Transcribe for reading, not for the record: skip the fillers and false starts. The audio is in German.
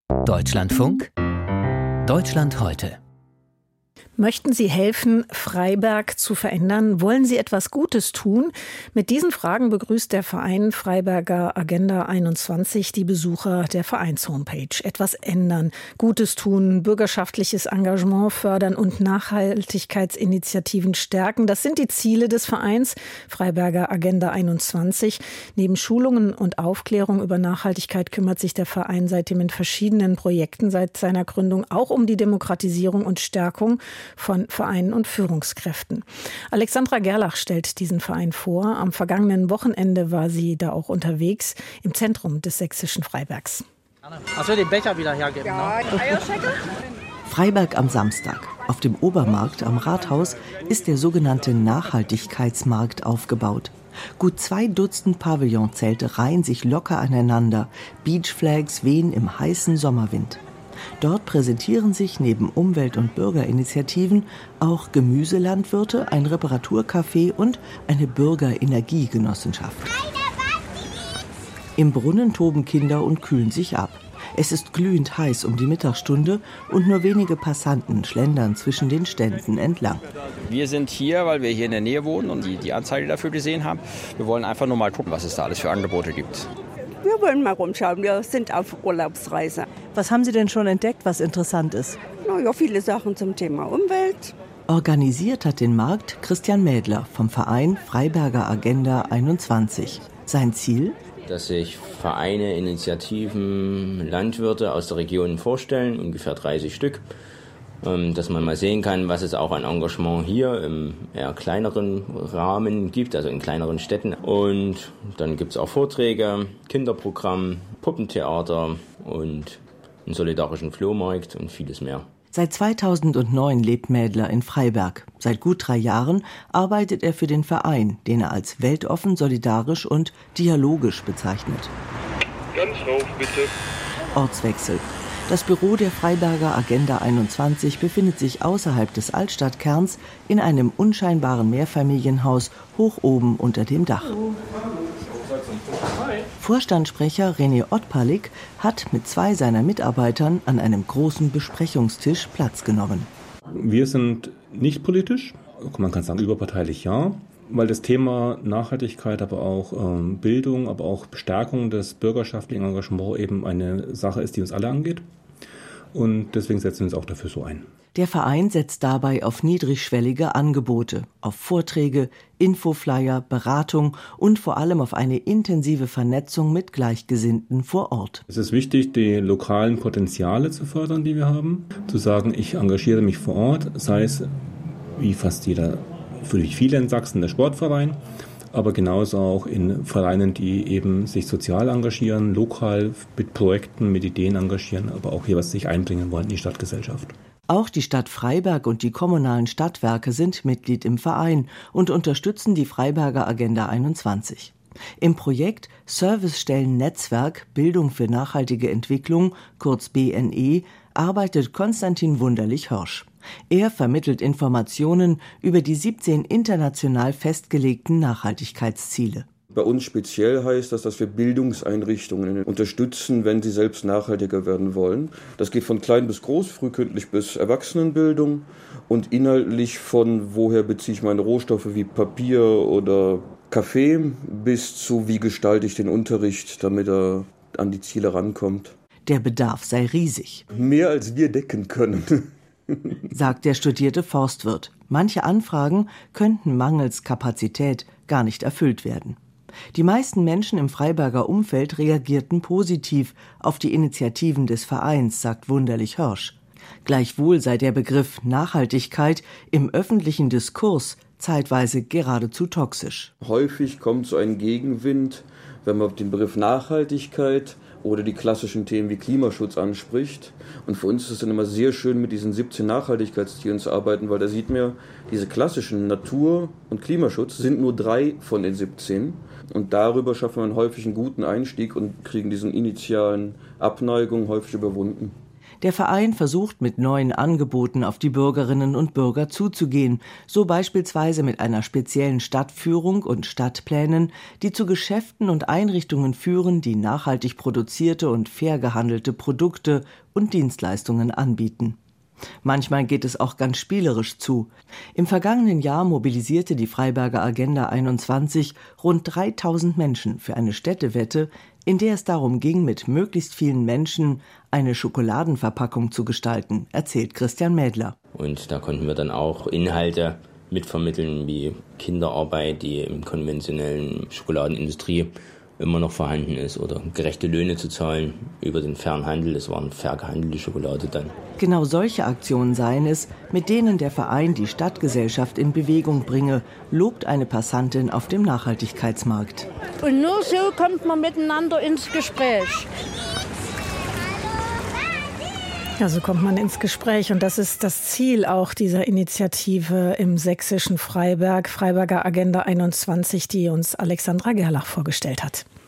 Deutschlandfunk, Deutschland heute. Möchten Sie helfen, Freiberg zu verändern? Wollen Sie etwas Gutes tun? Mit diesen Fragen begrüßt der Verein Freiberger Agenda 21 die Besucher der Vereins-Homepage. Etwas ändern, Gutes tun, bürgerschaftliches Engagement fördern und Nachhaltigkeitsinitiativen stärken. Das sind die Ziele des Vereins Freiberger Agenda 21. Neben Schulungen und Aufklärung über Nachhaltigkeit kümmert sich der Verein seitdem in verschiedenen Projekten seit seiner Gründung auch um die Demokratisierung und Stärkung von Vereinen und Führungskräften. Alexandra Gerlach stellt diesen Verein vor. Am vergangenen Wochenende war sie da auch unterwegs im Zentrum des sächsischen Freibergs. Achso, den Becher wieder hergeben. Ja, Eierschecke? Freiberg am Samstag. Auf dem Obermarkt am Rathaus ist der sogenannte Nachhaltigkeitsmarkt aufgebaut. Gut 2 Dutzend Pavillonzelte reihen sich locker aneinander. Beachflags wehen im heißen Sommerwind. Dort präsentieren sich neben Umwelt- und Bürgerinitiativen auch Gemüselandwirte, ein Reparaturcafé und eine Bürgerenergiegenossenschaft. Im Brunnen toben Kinder und kühlen sich ab. Es ist glühend heiß um die Mittagsstunde und nur wenige Passanten schlendern zwischen den Ständen entlang. Wir sind hier, weil wir hier in der Nähe wohnen und die Anzeige dafür gesehen haben. Wir wollen einfach nur mal gucken, was es da alles für Angebote gibt. Wir wollen mal rumschauen, wir sind auf Urlaubsreise. Was haben Sie denn schon entdeckt, was interessant ist? Ja, viele Sachen zum Thema Umwelt. Organisiert hat den Markt Christian Mädler vom Verein Freiberger Agenda 21. Sein Ziel? Dass sich Vereine, Initiativen, Landwirte aus der Region vorstellen, ungefähr 30 Stück. Dass man mal sehen kann, was es auch an Engagement hier im eher kleineren Rahmen gibt, also in kleineren Städten. Und dann gibt es auch Vorträge, Kinderprogramm, Puppentheater und einen solidarischen Flohmarkt und vieles mehr. Seit 2009 lebt Mädler in Freiberg. Seit gut 3 Jahren arbeitet er für den Verein, den er als weltoffen, solidarisch und dialogisch bezeichnet. Ganz rauf, bitte. Ortswechsel. Das Büro der Freiberger Agenda 21 befindet sich außerhalb des Altstadtkerns in einem unscheinbaren Mehrfamilienhaus hoch oben unter dem Dach. Vorstandssprecher René Ottpalik hat mit 2 seiner Mitarbeitern an einem großen Besprechungstisch Platz genommen. Wir sind nicht politisch, man kann sagen überparteilich ja, weil das Thema Nachhaltigkeit, aber auch Bildung, aber auch Stärkung des bürgerschaftlichen Engagements eben eine Sache ist, die uns alle angeht. Und deswegen setzen wir uns auch dafür so ein. Der Verein setzt dabei auf niedrigschwellige Angebote, auf Vorträge, Infoflyer, Beratung und vor allem auf eine intensive Vernetzung mit Gleichgesinnten vor Ort. Es ist wichtig, die lokalen Potenziale zu fördern, die wir haben. Zu sagen, ich engagiere mich vor Ort, sei es wie fast jeder, für viele in Sachsen, der Sportverein, aber genauso auch in Vereinen, die eben sich sozial engagieren, lokal mit Projekten, mit Ideen engagieren, aber auch jeweils sich einbringen wollen in die Stadtgesellschaft. Auch die Stadt Freiberg und die kommunalen Stadtwerke sind Mitglied im Verein und unterstützen die Freiberger Agenda 21. Im Projekt Servicestellen Netzwerk Bildung für nachhaltige Entwicklung, kurz BNE, arbeitet Konstantin Wunderlich-Hörsch. Er vermittelt Informationen über die 17 international festgelegten Nachhaltigkeitsziele. Bei uns speziell heißt das, dass wir Bildungseinrichtungen unterstützen, wenn sie selbst nachhaltiger werden wollen. Das geht von klein bis groß, frühkindlich bis Erwachsenenbildung und inhaltlich von woher beziehe ich meine Rohstoffe wie Papier oder Kaffee bis zu wie gestalte ich den Unterricht, damit er an die Ziele rankommt. Der Bedarf sei riesig. Mehr als wir decken können. Sagt der studierte Forstwirt. Manche Anfragen könnten mangels Kapazität gar nicht erfüllt werden. Die meisten Menschen im Freiberger Umfeld reagierten positiv auf die Initiativen des Vereins, sagt Wunderlich-Hörsch. Gleichwohl sei der Begriff Nachhaltigkeit im öffentlichen Diskurs zeitweise geradezu toxisch. Häufig kommt so ein Gegenwind, wenn man den Begriff Nachhaltigkeit oder die klassischen Themen wie Klimaschutz anspricht. Und für uns ist es dann immer sehr schön, mit diesen 17 Nachhaltigkeitszielen zu arbeiten, weil da sieht man, diese klassischen Natur- und Klimaschutz sind nur 3 von den 17. Und darüber schaffen wir einen häufig einen guten Einstieg und kriegen diesen initialen Abneigung häufig überwunden. Der Verein versucht mit neuen Angeboten auf die Bürgerinnen und Bürger zuzugehen, so beispielsweise mit einer speziellen Stadtführung und Stadtplänen, die zu Geschäften und Einrichtungen führen, die nachhaltig produzierte und fair gehandelte Produkte und Dienstleistungen anbieten. Manchmal geht es auch ganz spielerisch zu. Im vergangenen Jahr mobilisierte die Freiberger Agenda 21 rund 3000 Menschen für eine Städtewette, in der es darum ging, mit möglichst vielen Menschen eine Schokoladenverpackung zu gestalten, erzählt Christian Mädler. Und da konnten wir dann auch Inhalte mitvermitteln wie Kinderarbeit, die im konventionellen Schokoladenindustrie immer noch vorhanden ist, oder gerechte Löhne zu zahlen über den fairen Handel. Das waren fair gehandelte Schokolade dann. Genau solche Aktionen seien es, mit denen der Verein die Stadtgesellschaft in Bewegung bringe, lobt eine Passantin auf dem Nachhaltigkeitsmarkt. Und nur so kommt man miteinander ins Gespräch. Ja, so kommt man ins Gespräch und das ist das Ziel auch dieser Initiative im sächsischen Freiberg, Freiberger Agenda 21, die uns Alexandra Gerlach vorgestellt hat.